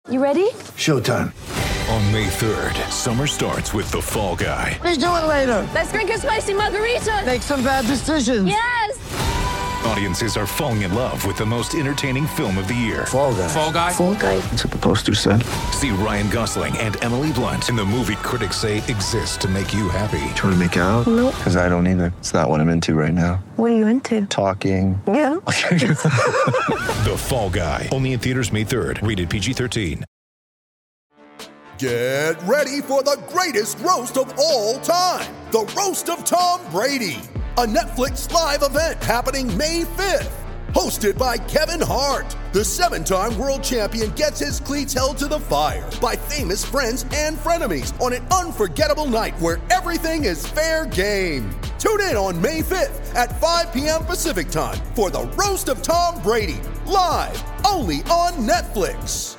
You ready? Showtime. On May 3rd, summer starts with The Fall Guy. Let's do it later. Let's drink a spicy margarita. Make some bad decisions. Yes. Audiences are falling in love with the most entertaining film of the year. Fall Guy. Fall Guy? Fall Guy. That's what the poster said. See Ryan Gosling and Emily Blunt in the movie critics say exists to make you happy. Trying to make it out? Nope. Because I don't either. It's not what I'm into right now. What are you into? Talking. Yeah. The Fall Guy. Only in theaters May 3rd. Rated PG-13. Get ready for the greatest roast of all time. The Roast of Tom Brady. A Netflix live event happening May 5th. Hosted by Kevin Hart. The 7-time world champion gets his cleats held to the fire by famous friends and frenemies on an unforgettable night where everything is fair game. Tune in on May 5th at 5 p.m. Pacific time for the Roast of Tom Brady. Live only on Netflix.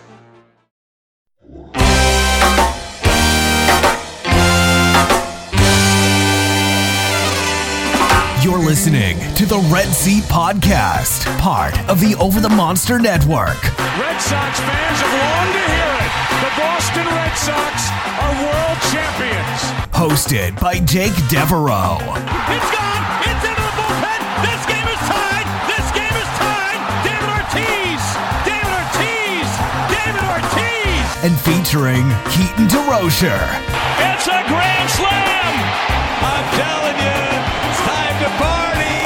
You're listening to the Red Seat Podcast, part of the Over the Monster Network. Red Sox fans have longed to hear it. The Boston Red Sox are world champions. Hosted by Jake Devereaux. It's gone. It's into the bullpen. This game is tied. This game is tied. David Ortiz. David Ortiz. David Ortiz. And featuring Keaton DeRocher. It's a grand slam. I'm telling you. To party.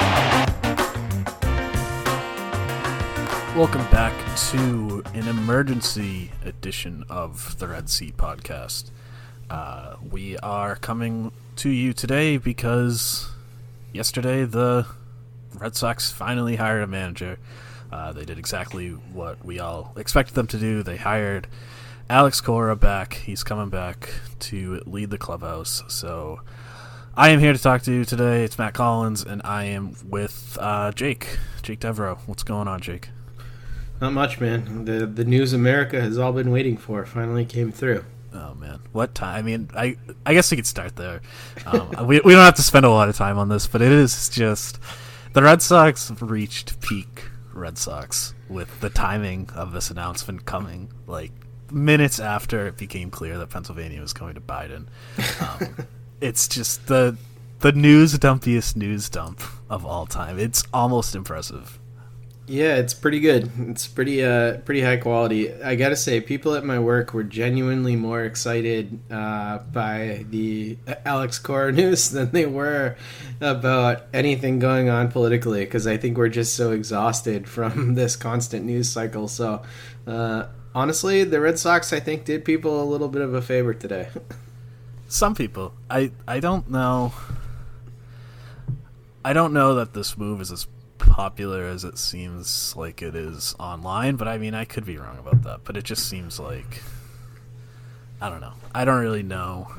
Welcome back to an emergency edition of the Red Seat Podcast. We are coming to you today because yesterday the Red Sox finally hired a manager. They did exactly what we all expected them to do. They hired Alex Cora back. He's coming back to lead the clubhouse. So I am here to talk to you today. It's Matt Collins, and I am with Jake Devereaux. What's going on, Jake? Not much, man. The news America has all been waiting for finally came through. Oh, man. What time? I mean, I guess we could start there. We don't have to spend a lot of time on this, but it is just the Red Sox reached peak Red Sox with the timing of this announcement coming, like, minutes after it became clear that Pennsylvania was going to Biden. It's just the news dumpiest news dump of all time. It's almost impressive. Yeah, it's pretty good. It's pretty high quality. I gotta say, people at my work were genuinely more excited by the Alex Cora news than they were about anything going on politically, because I think we're just so exhausted from this constant news cycle. So, honestly, the Red Sox, I think, did people a little bit of a favor today. Some people. I don't know. I don't know that this move is as popular as it seems like it is online, but I mean, I could be wrong about that. But it just seems like, I don't know. I don't really know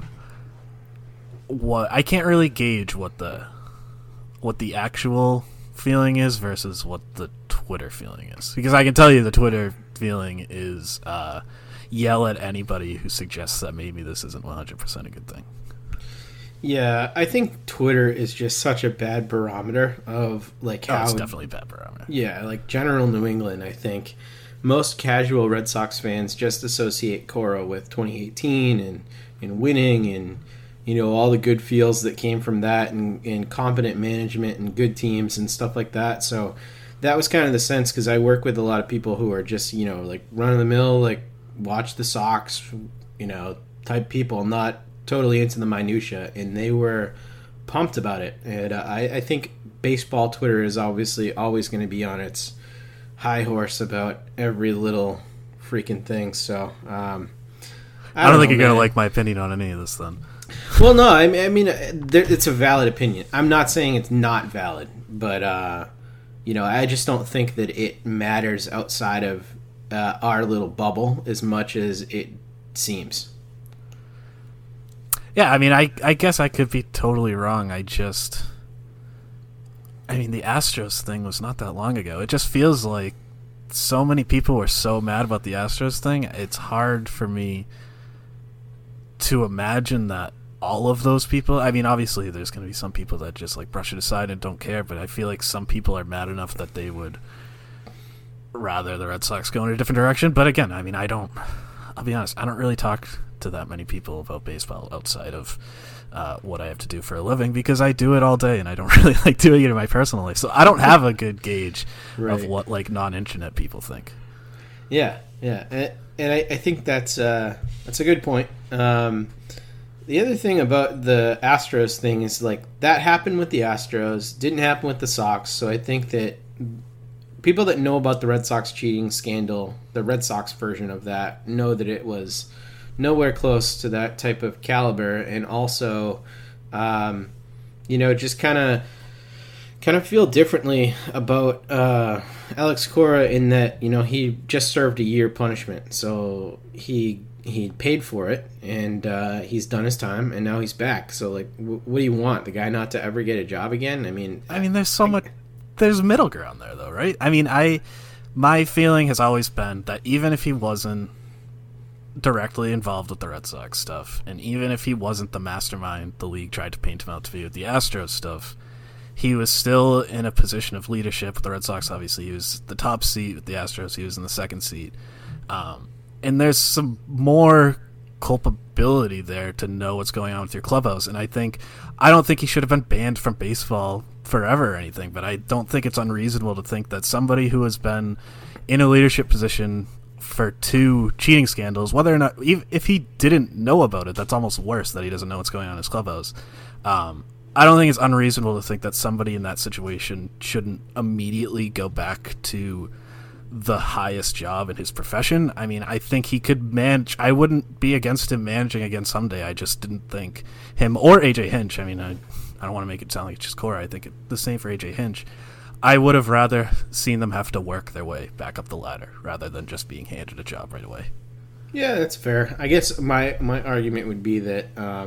I can't really gauge what the actual feeling is versus what the Twitter feeling is. Because I can tell you the Twitter feeling is yell at anybody who suggests that maybe this isn't 100% a good thing. Yeah, I think Twitter is just such a bad barometer of like how it's definitely a bad barometer. Yeah, like general New England, I think most casual Red Sox fans just associate Cora with 2018 and winning and, you know, all the good feels that came from that and competent management and good teams and stuff like that. So that was kind of the sense, because I work with a lot of people who are just, you know, like run of the mill, like watch the Sox, you know, type people, not totally into the minutia, and they were pumped about it. And I think baseball Twitter is obviously always going to be on its high horse about every little freaking thing. So I don't think you're going to like my opinion on any of this then. Well, no, I mean, it's a valid opinion. I'm not saying it's not valid, but you know, I just don't think that it matters outside of our little bubble as much as it seems. Yeah, I mean, I guess I could be totally wrong. I mean, the Astros thing was not that long ago. It just feels like so many people were so mad about the Astros thing. It's hard for me to imagine that all of those people, I mean, obviously there's going to be some people that just like brush it aside and don't care, but I feel like some people are mad enough that they would rather the Red Sox go in a different direction. But again, I mean, I'll be honest, I don't really talk to that many people about baseball outside of what I have to do for a living, because I do it all day and I don't really like doing it in my personal life. So I don't have a good gauge of what like non-internet people think. Yeah. And I think that's a good point. The other thing about the Astros thing is, like, that happened with the Astros, didn't happen with the Sox. So I think that people that know about the Red Sox cheating scandal, the Red Sox version of that, know that it was nowhere close to that type of caliber. And also, just kind of feel differently about Alex Cora in that, he just served a year punishment. So he paid for it, and he's done his time, and now he's back. So, like, what do you want? The guy not to ever get a job again? I mean, there's middle ground there, though, right? I mean, my feeling has always been that even if he wasn't directly involved with the Red Sox stuff, and even if he wasn't the mastermind the league tried to paint him out to be with the Astros stuff, he was still in a position of leadership with the Red Sox. Obviously, he was the top seat with the Astros. He was in the second seat. And there's some more culpability there to know what's going on with your clubhouse. And I don't think he should have been banned from baseball forever or anything, but I don't think it's unreasonable to think that somebody who has been in a leadership position for 2 cheating scandals, whether or not, if he didn't know about it, that's almost worse that he doesn't know what's going on in his clubhouse. I don't think it's unreasonable to think that somebody in that situation shouldn't immediately go back to the highest job in his profession. I mean, I think he could manage. I wouldn't be against him managing again someday. I just didn't think him or AJ Hinch. I mean, I don't want to make it sound like it's just Cora. I think the same for AJ Hinch. I would have rather seen them have to work their way back up the ladder rather than just being handed a job right away. Yeah, that's fair. I guess my argument would be that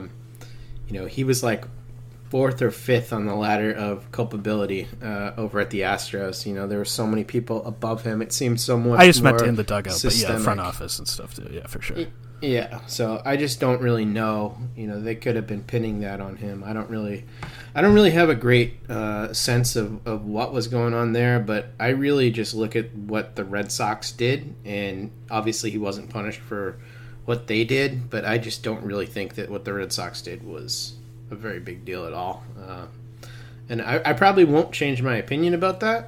he was like 4th or 5th on the ladder of culpability over at the Astros. There were so many people above him. It seemed so much. I just more meant in the dugout, systemic. But yeah, front office and stuff too. Yeah, for sure. Yeah, so I just don't really know. They could have been pinning that on him. I don't really have a great sense of what was going on there, but I really just look at what the Red Sox did, and obviously he wasn't punished for what they did, but I just don't really think that what the Red Sox did was a very big deal at all. And I probably won't change my opinion about that.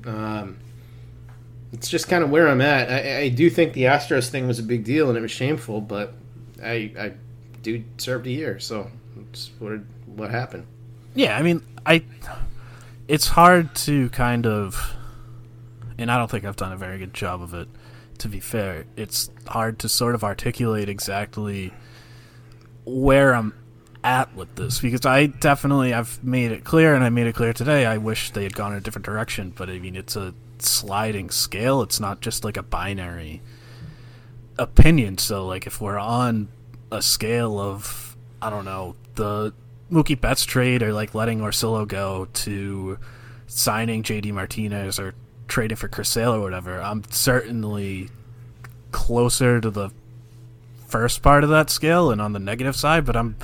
It's just kind of where I'm at. I do think the Astros thing was a big deal and it was shameful, but I do served a year, so it's what happened. Yeah, I mean, it's hard to kind of, and I don't think I've done a very good job of it, to be fair. It's hard to sort of articulate exactly where I'm at with this, because I've made it clear, and I made it clear today, I wish they had gone in a different direction, but I mean, it's a sliding scale. It's not just like a binary opinion. So like if we're on a scale of, I don't know, the Mookie Betts trade, or like letting Orsillo go, to signing JD Martinez or trading for Chris Sale or whatever, I'm certainly closer to the first part of that scale and on the negative side, but I'm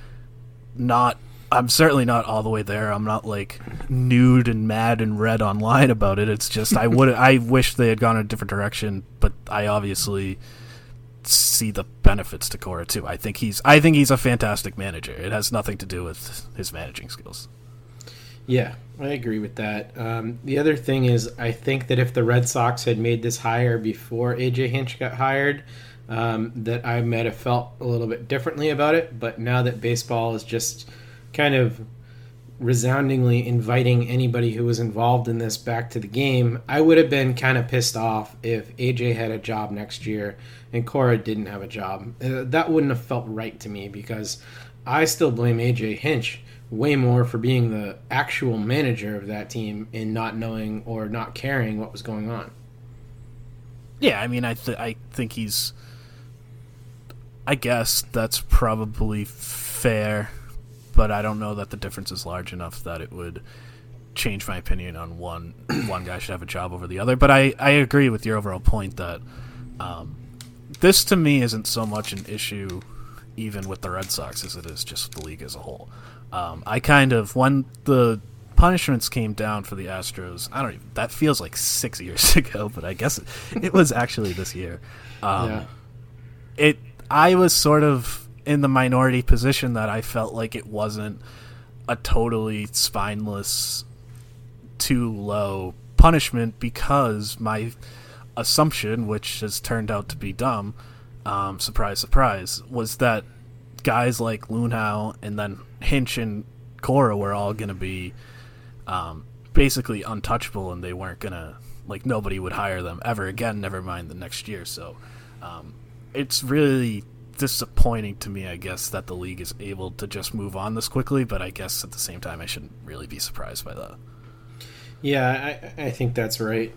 certainly not all the way there. I'm not like nude and mad and red online about it. It's just I wish they had gone in a different direction, but I obviously see the benefits to Cora too. I think he's a fantastic manager. It has nothing to do with his managing skills. Yeah, I agree with that. The other thing is, I think that if the Red Sox had made this hire before AJ Hinch got hired, that I might have felt a little bit differently about it. But now that baseball is just kind of resoundingly inviting anybody who was involved in this back to the game, I would have been kind of pissed off if AJ had a job next year and Cora didn't have a job. That wouldn't have felt right to me, because I still blame AJ Hinch way more for being the actual manager of that team and not knowing or not caring what was going on. Yeah, I mean, I think he's... I guess that's probably fair, but I don't know that the difference is large enough that it would change my opinion on one guy should have a job over the other. But I agree with your overall point that this, to me, isn't so much an issue even with the Red Sox as it is just the league as a whole. I kind of, when the punishments came down for the Astros. That feels like 6 years ago, but I guess it was actually this year. I was sort of in the minority position that I felt like it wasn't a totally spineless, too low punishment, because my assumption, which has turned out to be dumb, surprise, surprise, was that guys like Luhnow and then Hinch and Cora were all going to be basically untouchable, and they weren't going to, like, nobody would hire them ever again, never mind the next year. So it's really disappointing to me, I guess, that the league is able to just move on this quickly, but I guess at the same time I shouldn't really be surprised by that. Yeah, I think that's right.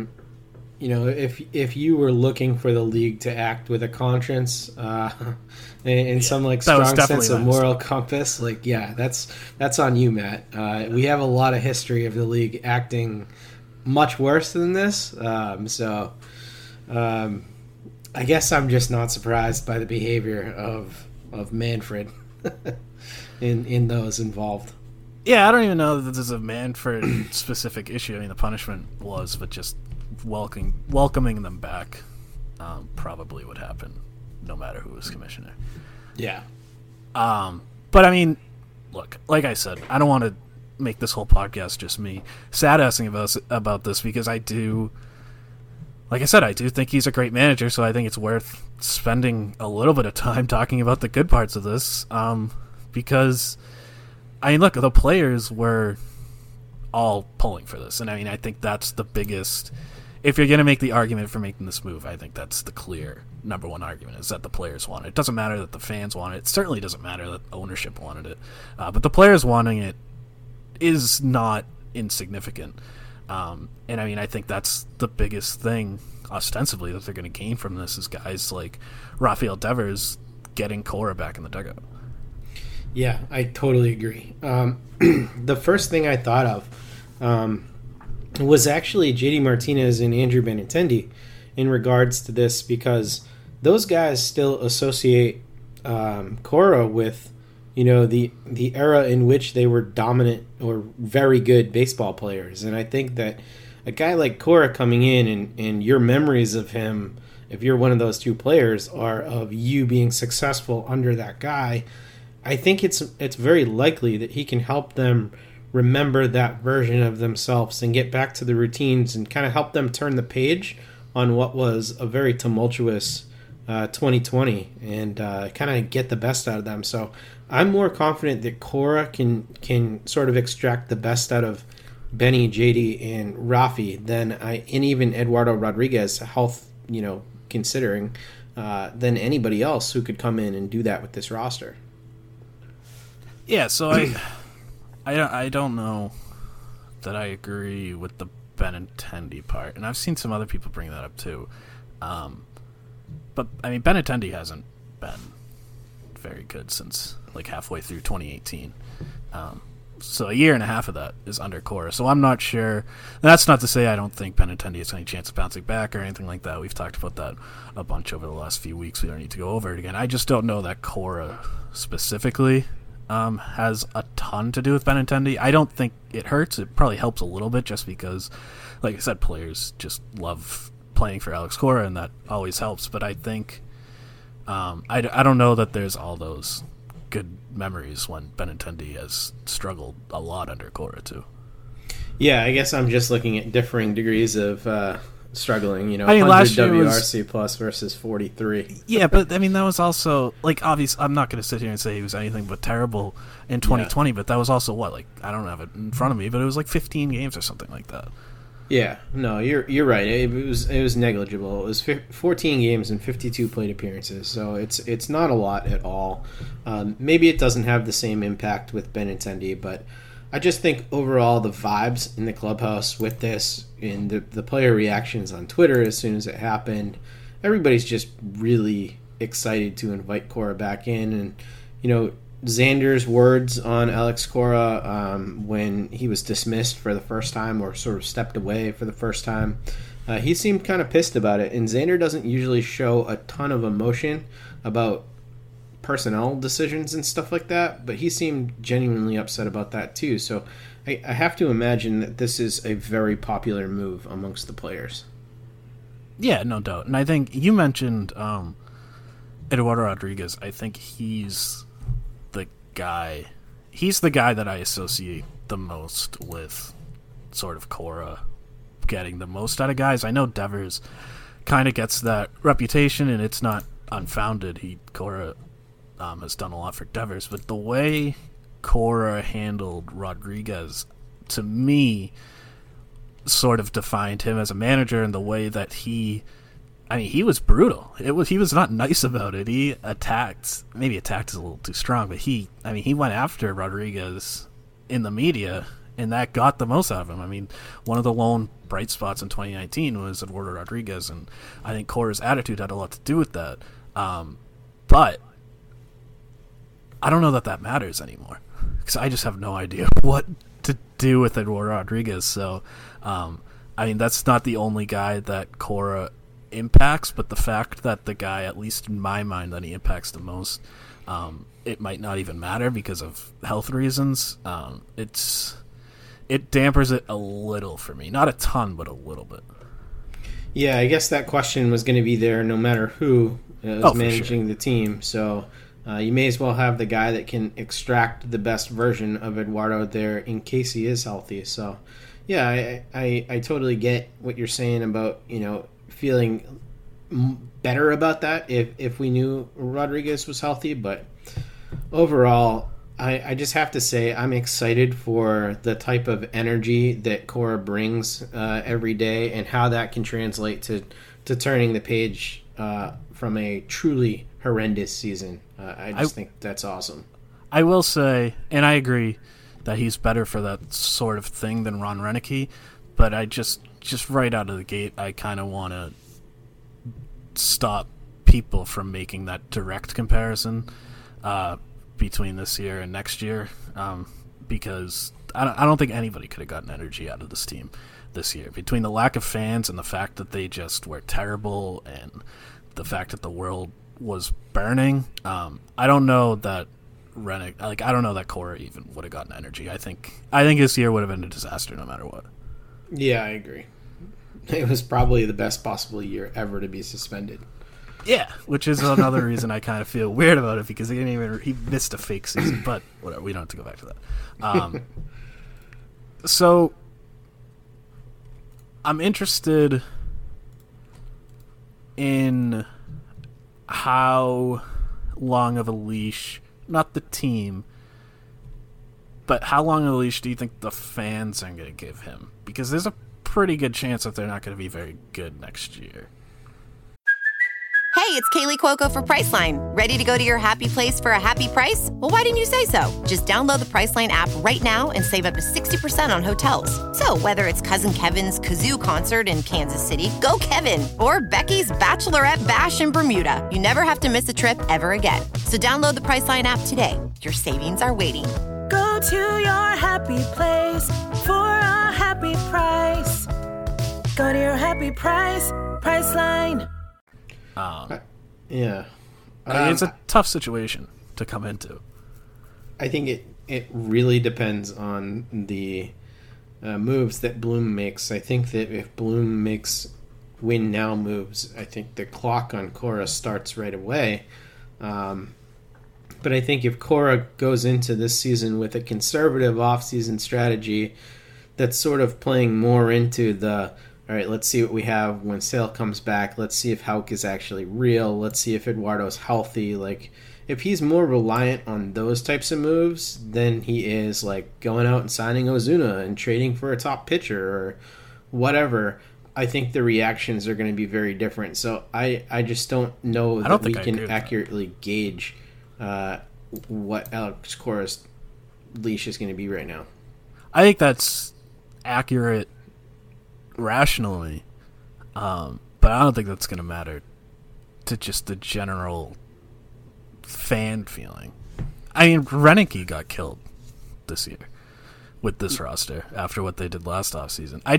If you were looking for the league to act with a conscience, and some like strong sense of moral compass, like, yeah, that's on you, Matt. We have a lot of history of the league acting much worse than this, so I guess I'm just not surprised by the behavior of Manfred in those involved. Yeah, I don't even know that this is a Manfred specific issue. I mean, the punishment was, but just welcoming them back probably would happen no matter who was commissioner. Yeah. But I mean, look, like I said, I don't want to make this whole podcast just me sad-assing about this, because I do, like I said, I do think he's a great manager, so I think it's worth spending a little bit of time talking about the good parts of this, because, I mean, look, the players were all pulling for this, and I mean, I think that's the biggest, if you're going to make the argument for making this move, I think that's the clear number one argument, is that the players want it. It doesn't matter that the fans want it. It certainly doesn't matter that ownership wanted it. But the players wanting it is not insignificant. And I mean, I think that's the biggest thing, ostensibly, that they're going to gain from this, is guys like Rafael Devers getting Cora back in the dugout. Yeah, I totally agree. The first thing I thought of was actually JD Martinez and Andrew Benintendi in regards to this, because those guys still associate Cora with, the era in which they were dominant or very good baseball players. And I think that a guy like Cora coming in and your memories of him, if you're one of those two players, are of you being successful under that guy, I think it's very likely that he can help them remember that version of themselves and get back to the routines and kind of help them turn the page on what was a very tumultuous 2020 and kind of get the best out of them. So I'm more confident that Cora can sort of extract the best out of Benny, JD, and Rafi and even Eduardo Rodriguez, health, considering, than anybody else who could come in and do that with this roster. Yeah, so I don't know that I agree with the Benintendi part, and I've seen some other people bring that up too. But I mean, Benintendi hasn't been very good since like halfway through 2018. So a year and a half of that is under Cora. So I'm not sure. That's not to say I don't think Benintendi has any chance of bouncing back or anything like that. We've talked about that a bunch over the last few weeks. We don't need to go over it again. I just don't know that Cora specifically has a ton to do with Benintendi. I don't think it hurts. It probably helps a little bit just because, like I said, players just love playing for Alex Cora, and that always helps. But I think I don't know that there's all those good memories when Benintendi has struggled a lot under Cora too. Yeah, I guess I'm just looking at differing degrees of struggling, I mean, 100 last year WRC plus versus 43. Yeah, but I mean, that was also, like, obvious. I'm not going to sit here and say he was anything but terrible in 2020, but that was also, I don't have it in front of me, but it was like 15 games or something like that. Yeah, no, you're right. It was negligible. It was 14 games and 52 plate appearances, so it's not a lot at all. Maybe it doesn't have the same impact with Benintendi, but I just think overall the vibes in the clubhouse with this and the player reactions on Twitter as soon as it happened, everybody's just really excited to invite Cora back in. And, Xander's words on Alex Cora when he was dismissed for the first time or sort of stepped away for the first time, he seemed kind of pissed about it. And Xander doesn't usually show a ton of emotion about personnel decisions and stuff like that, but he seemed genuinely upset about that too. So I have to imagine that this is a very popular move amongst the players. Yeah, no doubt. And I think you mentioned Eduardo Rodriguez. I think he's the guy. He's the guy that I associate the most with sort of Cora getting the most out of guys. I know Devers kind of gets that reputation, and it's not unfounded. Cora has done a lot for Devers, but the way Cora handled Rodriguez, to me, sort of defined him as a manager, and the way that he was brutal. He was not nice about it. He attacked is a little too strong, but he went after Rodriguez in the media, and that got the most out of him. I mean, one of the lone bright spots in 2019 was Eduardo Rodriguez, and I think Cora's attitude had a lot to do with that. But I don't know that matters anymore, because I just have no idea what to do with Eduardo Rodriguez. So, that's not the only guy that Cora impacts, but the fact that the guy, at least in my mind, that he impacts the most, it might not even matter because of health reasons. It dampers it a little for me. Not a ton, but a little bit. Yeah, I guess that question was going to be there no matter who is managing the team. So you may as well have the guy that can extract the best version of Eduardo there in case he is healthy. So, yeah, I totally get what you're saying about, feeling better about that if we knew Rodriguez was healthy. But overall, I just have to say I'm excited for the type of energy that Cora brings every day, and how that can translate to turning the page from a truly horrendous season. I think that's awesome. I will say, and I agree, that he's better for that sort of thing than Ron Renicky, but I just right out of the gate, I kind of want to stop people from making that direct comparison between this year and next year, because I don't think anybody could have gotten energy out of this team this year. Between the lack of fans and the fact that they just were terrible, and the fact that the world was burning, I don't know that I don't know that Cora even would have gotten energy. I think this year would have been a disaster no matter what. Yeah, I agree. It was probably the best possible year ever to be suspended. Yeah, which is another reason I kind of feel weird about it, because he missed a fake season, but whatever, we don't have to go back to that. So I'm interested in how long of a leash, not the team, but how long of a leash do you think the fans are going to give him? Because there's a pretty good chance that they're not going to be very good next year. Hey, it's Kaylee Cuoco for Priceline. Ready to go to your happy place for a happy price? Well, why didn't you say so? Just download the Priceline app right now and save up to 60% on hotels. So whether it's Cousin Kevin's Kazoo Concert in Kansas City, go Kevin, or Becky's Bachelorette Bash in Bermuda, you never have to miss a trip ever again. So download the Priceline app today. Your savings are waiting. Go to your happy place for a happy price. Go to your happy price, Priceline. Yeah. It's a tough situation to come into. I think it really depends on the moves that Bloom makes. I think that if Bloom makes win now moves, I think the clock on Cora starts right away. But I think if Cora goes into this season with a conservative offseason strategy that's sort of playing more into the, all right, let's see what we have when Sale comes back. Let's see if Houck is actually real. Let's see if Eduardo's healthy. Like, if he's more reliant on those types of moves than he is, like, going out and signing Ozuna and trading for a top pitcher or whatever, I think the reactions are going to be very different. So I just don't know that we can accurately gauge what Alex Cora's leash is going to be right now. I think that's accurate rationally, but I don't think that's going to matter to just the general fan feeling. I mean, Renicky got killed this year with this roster after what they did last offseason. I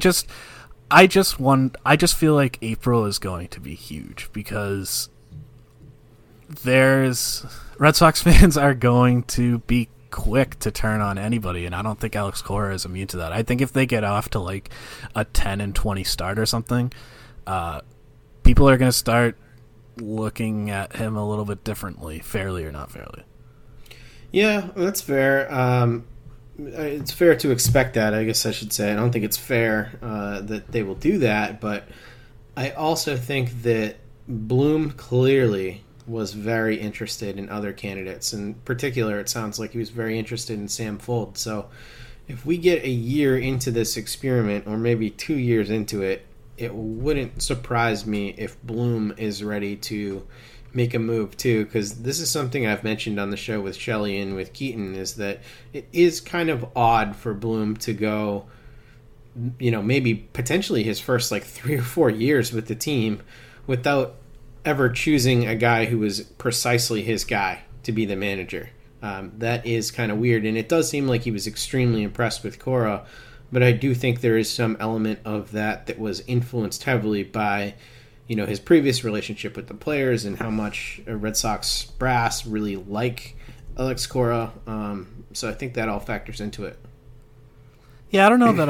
just feel like April is going to be huge, because Red Sox fans are going to be quick to turn on anybody, and I don't think Alex Cora is immune to that. I think if they get off to like a 10-20 start or something, people are going to start looking at him a little bit differently, fairly or not fairly. Yeah, that's fair. It's fair to expect that, I guess I should say. I don't think it's fair that they will do that, but I also think that Bloom clearly was very interested in other candidates. In particular, it sounds like he was very interested in Sam Fuld. So if we get a year into this experiment, or maybe 2 years into it, it wouldn't surprise me if Bloom is ready to make a move too, because this is something I've mentioned on the show with Shelley and with Keaton, is that it is kind of odd for Bloom to go, maybe potentially his first like 3 or 4 years with the team without ever choosing a guy who was precisely his guy to be the manager. That is kind of weird, and it does seem like he was extremely impressed with Cora, but I do think there is some element of that was influenced heavily by his previous relationship with the players and how much Red Sox brass really like Alex Cora. So I think that all factors into it. Yeah, I don't know that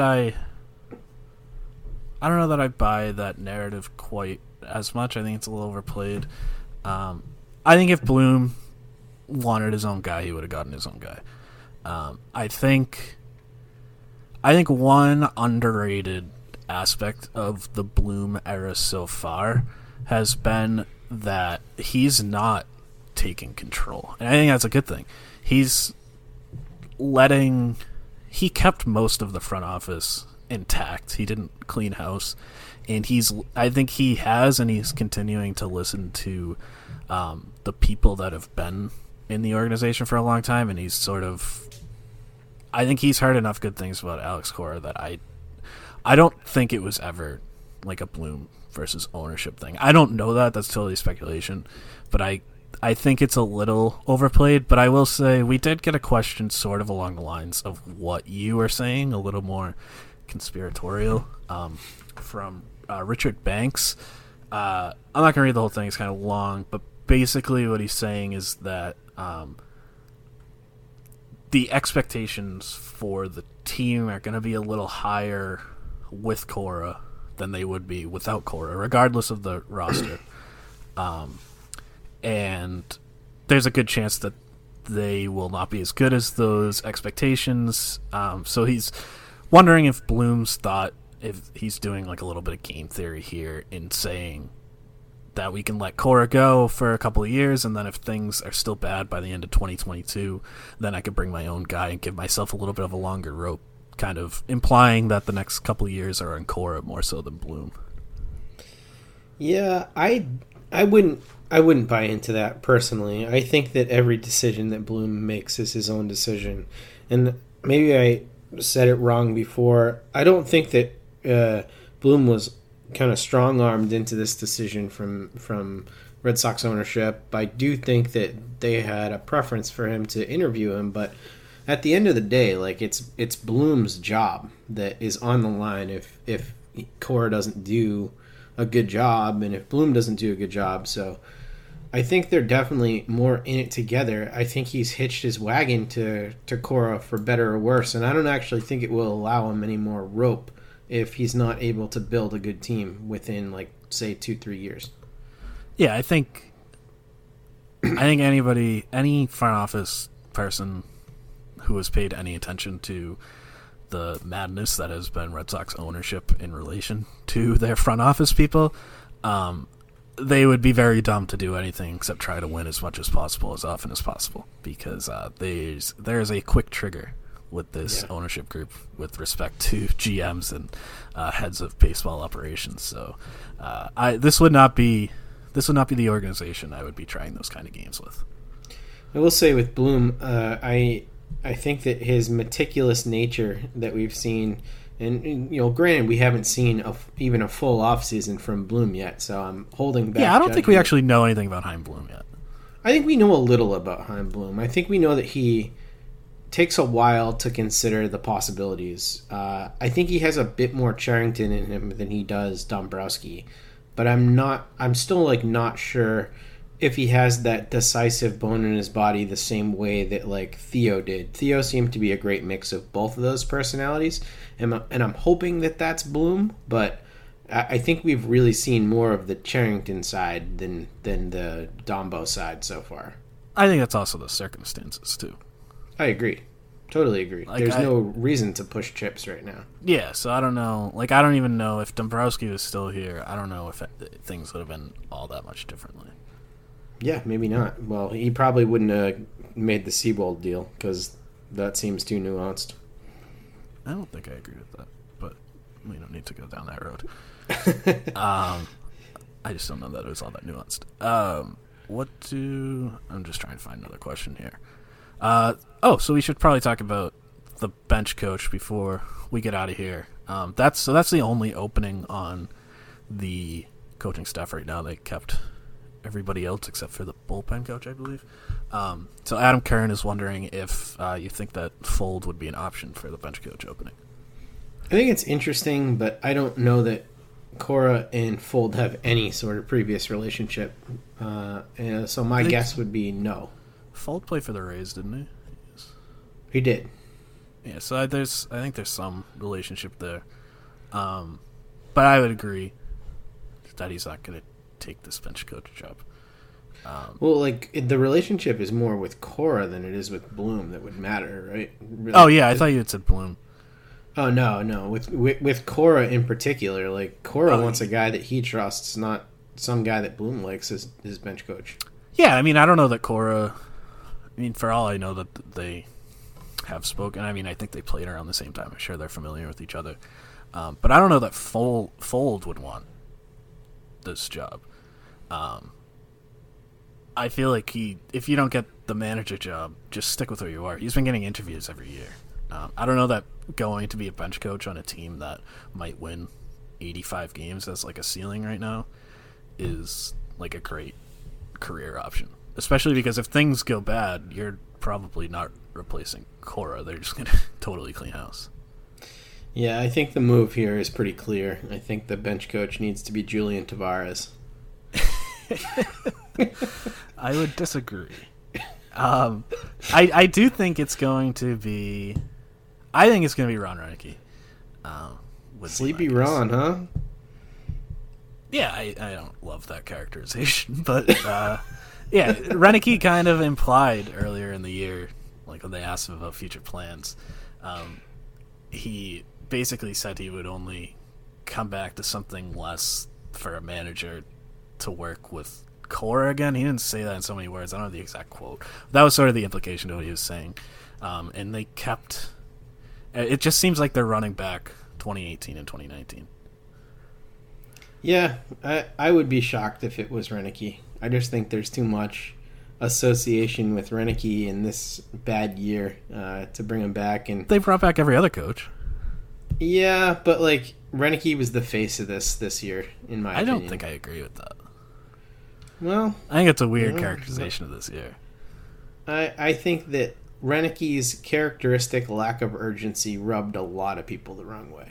I buy that narrative quite as much. I think it's a little overplayed. I think if Bloom wanted his own guy, he would have gotten his own guy. I think one underrated aspect of the Bloom era so far has been that he's not taking control, and I think that's a good thing. He kept most of the front office intact. He didn't clean house, and I think he has, and he's continuing to listen to the people that have been in the organization for a long time, and I think he's heard enough good things about Alex Cora that I don't think it was ever like a Bloom versus ownership thing. I don't know that. That's totally speculation. But I think it's a little overplayed. But I will say we did get a question sort of along the lines of what you were saying, a little more conspiratorial, from Richard Banks. I'm not going to read the whole thing. It's kind of long. But basically what he's saying is that the expectations for the team are going to be a little higher with Cora than they would be without Cora, regardless of the roster. And there's a good chance that they will not be as good as those expectations. So he's wondering if Bloom's thought, if he's doing like a little bit of game theory here in saying that we can let Cora go for a couple of years, and then if things are still bad by the end of 2022, then I could bring my own guy and give myself a little bit of a longer rope, kind of implying that the next couple of years are on Cora more so than Bloom. Yeah, I wouldn't buy into that personally. I think that every decision that Bloom makes is his own decision. And maybe I said it wrong before. I don't think that Bloom was kind of strong-armed into this decision from Red Sox ownership. I do think that they had a preference for him to interview him, but at the end of the day, like it's Bloom's job that is on the line if Cora doesn't do a good job, and if Bloom doesn't do a good job. So I think they're definitely more in it together. I think he's hitched his wagon to Cora for better or worse, and I don't actually think it will allow him any more rope if he's not able to build a good team within, like, say, 2-3 years. Yeah, I think any front office person who has paid any attention to the madness that has been Red Sox ownership in relation to their front office people, they would be very dumb to do anything except try to win as much as possible, as often as possible, because there's a quick trigger with this ownership group with respect to GMs and heads of baseball operations. So this would not be the organization I would be trying those kind of games with. I will say with Bloom, I think that his meticulous nature that we've seen, and granted we haven't seen even a full off season from Bloom yet, so I'm holding back. Yeah, I don't think we actually know anything about Chaim Bloom yet. I think we know a little about Chaim Bloom. I think we know that he takes a while to consider the possibilities. I think he has a bit more Cherington in him than he does Dombrowski, but I'm still like not sure if he has that decisive bone in his body the same way that like Theo did. Theo seemed to be a great mix of both of those personalities, and I'm hoping that that's Bloom, but I think we've really seen more of the Cherington side than the Dombo side so far. I think that's also the circumstances too. I agree. Totally agree. Like, There's no reason to push chips right now. Yeah, so I don't know. Like, I don't even know if Dombrowski was still here. I don't know if things would have been all that much differently. Yeah, maybe not. Well, he probably wouldn't have made the Seabold deal because that seems too nuanced. I don't think I agree with that, but we don't need to go down that road. I just don't know that it was all that nuanced. I'm just trying to find another question here. So we should probably talk about the bench coach before we get out of here. That's the only opening on the coaching staff right now. They kept everybody else except for the bullpen coach, I believe. So Adam Curran is wondering if you think that Fold would be an option for the bench coach opening. I think it's interesting, but I don't know that Cora and Fold have any sort of previous relationship. So my guess would be no. Fold played for the Rays, didn't he? Yes. He did. Yeah, so I think there's some relationship there. But I would agree that he's not going to take this bench coach job. Well, like, the relationship is more with Cora than it is with Bloom that would matter, right? Really, oh, yeah, I thought you had said Bloom. Oh, no. With Cora in particular, like, Cora wants a guy that he trusts, not some guy that Bloom likes as his bench coach. Yeah, I mean, I don't know that Cora... I mean, for all I know that they have spoken, I mean, I think they played around the same time. I'm sure they're familiar with each other. But I don't know that Fold would want this job. I feel like if you don't get the manager job, just stick with where you are. He's been getting interviews every year. I don't know that going to be a bench coach on a team that might win 85 games as like a ceiling right now is like a great career option. Especially because if things go bad, you're probably not replacing Cora. They're just going to totally clean house. Yeah, I think the move here is pretty clear. I think the bench coach needs to be Julian Tavares. I would disagree. I do think it's going to be... I think it's going to be Ron Roenicke. Sleepy Ron, huh? Yeah, I don't love that characterization, but... yeah, Roenicke kind of implied earlier in the year, like when they asked him about future plans, he basically said he would only come back to something less for a manager to work with Cora again. He didn't say that in so many words. I don't know the exact quote. That was sort of the implication of what he was saying. And they kept... It just seems like they're running back 2018 and 2019. Yeah, I would be shocked if it was Roenicke. I just think there's too much association with Roenicke in this bad year to bring him back. And they brought back every other coach. Yeah, but like Roenicke was the face of this year, in my opinion. I don't think I agree with that. Well, I think it's a weird characterization of this year. I think that Roenicke's characteristic lack of urgency rubbed a lot of people the wrong way.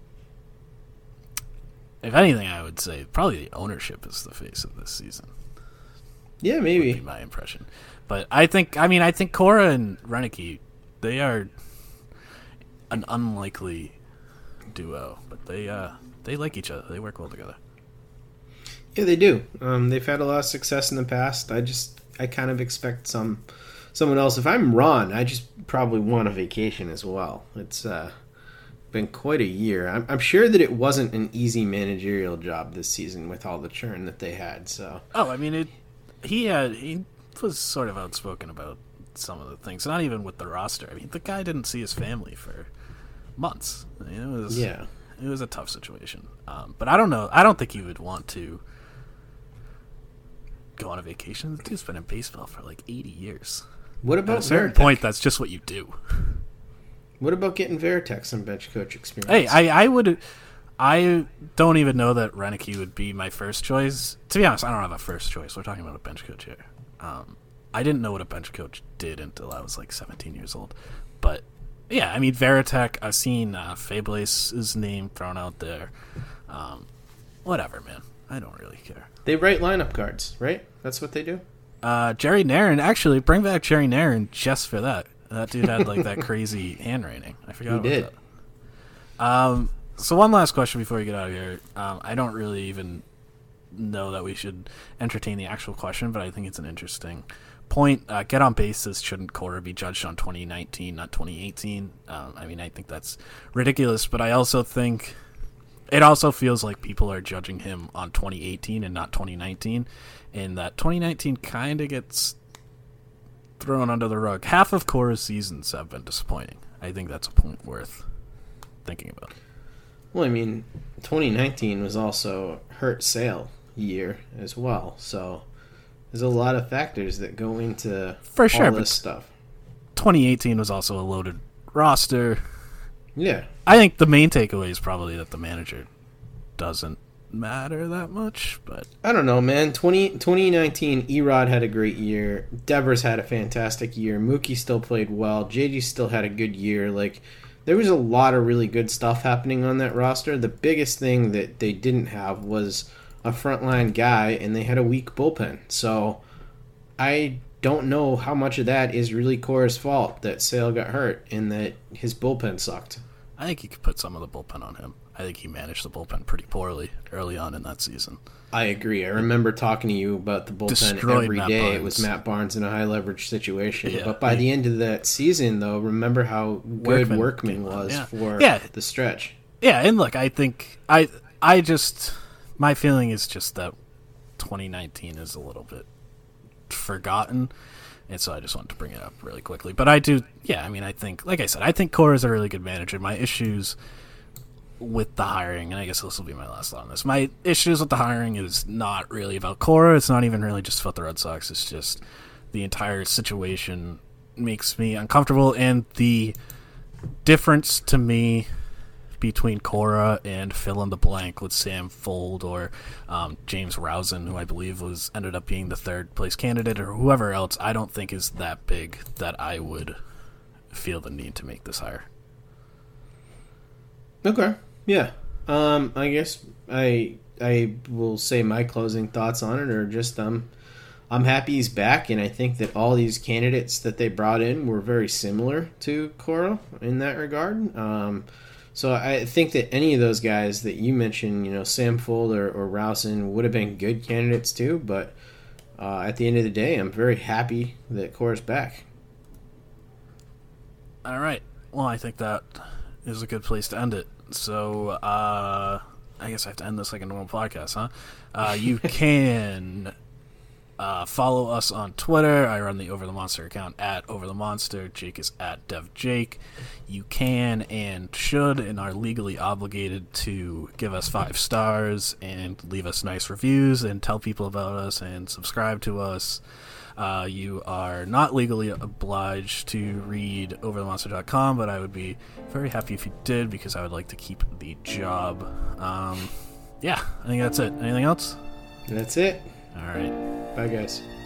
If anything, I would say probably the ownership is the face of this season. Yeah, maybe. Would be my impression. But I think Cora and Roenicke, they are an unlikely duo, but they like each other. They work well together. Yeah, they do. They've had a lot of success in the past. I kind of expect someone else. If I'm Ron, I just probably want a vacation as well. It's been quite a year. I'm sure that it wasn't an easy managerial job this season with all the churn that they had. So. Oh, I mean, he was sort of outspoken about some of the things. Not even with the roster. I mean, the guy didn't see his family for months. I mean, it was a tough situation. But I don't know. I don't think he would want to go on a vacation. The dude's been in baseball for like 80 years. What about at a certain Veritek? point? That's just what you do. What about getting Veritek some bench coach experience? Hey, I don't even know that Roenicke would be my first choice. To be honest, I don't have a first choice. We're talking about a bench coach here. I didn't know what a bench coach did until I was like 17 years old. But yeah, I mean, Veritek, I've seen Fable's name thrown out there. Whatever, man. I don't really care. They write lineup cards, right? That's what they do? Jerry Nairn, actually, bring back Jerry Nairn just for that. That dude had like that crazy handwriting. I forgot about did. that. So one last question before we get out of here. I don't really even know that we should entertain the actual question, but I think it's an interesting point. Get on basis, shouldn't Cora be judged on 2019, not 2018? I mean, I think that's ridiculous, but I also think it also feels like people are judging him on 2018 and not 2019, and that 2019 kind of gets thrown under the rug. Half of Cora's seasons have been disappointing. I think that's a point worth thinking about. Well, I mean, 2019 was also Hurt Sale year as well, so there's a lot of factors that go into for sure, all this stuff. 2018 was also a loaded roster. Yeah. I think the main takeaway is probably that the manager doesn't matter that much, but I don't know, man. 2019, Erod had a great year. Devers had a fantastic year. Mookie still played well. JG still had a good year. Like, there was a lot of really good stuff happening on that roster. The biggest thing that they didn't have was a frontline guy, and they had a weak bullpen. So I don't know how much of that is really Cora's fault that Sale got hurt and that his bullpen sucked. I think you could put some of the bullpen on him. I think he managed the bullpen pretty poorly early on in that season. I agree. I remember talking to you about the bullpen Destroyed every Matt day. Barnes. It was Matt Barnes in a high leverage situation. Yeah, but by the end of that season, though, remember how good Workman was for the stretch. Yeah, and look, I think I just my feeling is just that 2019 is a little bit forgotten, and so I just wanted to bring it up really quickly. But I do, yeah, I mean, I think, like I said, I think Cora's a really good manager. My issues with the hiring, and I guess this will be my last thought on this, my issues with the hiring is not really about Cora. It's not even really just about the Red Sox. It's just the entire situation makes me uncomfortable, and the difference to me between Cora and fill in the blank with Sam Fuld or James Rosen, who I believe ended up being the third place candidate, or whoever else, I don't think is that big that I would feel the need to make this hire. Okay. Yeah. I guess I will say my closing thoughts on it are just I'm happy he's back, and I think that all these candidates that they brought in were very similar to Cora in that regard. So I think that any of those guys that you mentioned, Sam Fuld or Rosen would have been good candidates too, but at the end of the day, I'm very happy that Cora's back. All right. Well, I think that is a good place to end it. So I guess I have to end this like a normal podcast, huh? You can follow us on Twitter. I run the Over the Monster account at Over the Monster. Jake is at DevJake. You can and should and are legally obligated to give us 5 stars and leave us nice reviews and tell people about us and subscribe to us. You are not legally obliged to read overthemonster.com, but I would be very happy if you did, because I would like to keep the job. Yeah, I think that's it. Anything else? That's it. All right. Bye, guys.